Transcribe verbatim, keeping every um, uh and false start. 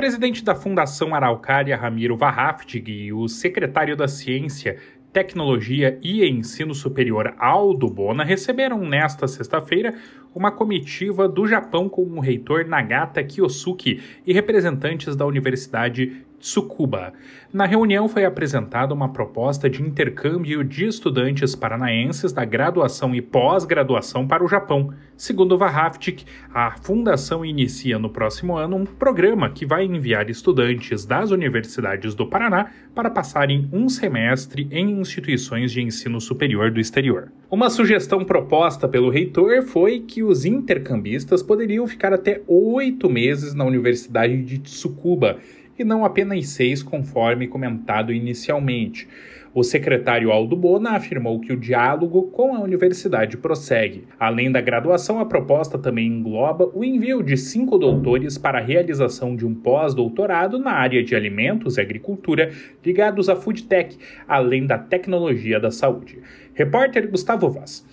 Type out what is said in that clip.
presidente da Fundação Araucária, Ramiro Warraftig, e o secretário da Ciência, Tecnologia e Ensino Superior, Aldo Bona, receberam nesta sexta-feira uma comitiva do Japão com o reitor Nagata Kiyosuke e representantes da Universidade Tsukuba. Na reunião foi apresentada uma proposta de intercâmbio de estudantes paranaenses da graduação e pós-graduação para o Japão. Segundo Warraftig, a fundação inicia no próximo ano um programa que vai enviar estudantes das universidades do Paraná para passarem um semestre em instituições de ensino superior do exterior. Uma sugestão proposta pelo reitor foi que os intercambistas poderiam ficar até oito meses na Universidade de Tsukuba, e não apenas seis, conforme comentado inicialmente. O secretário Aldo Bona afirmou que o diálogo com a universidade prossegue. Além da graduação, a proposta também engloba o envio de cinco doutores para a realização de um pós-doutorado na área de alimentos e agricultura ligados à foodtech, além da tecnologia da saúde. Repórter Gustavo Vaz.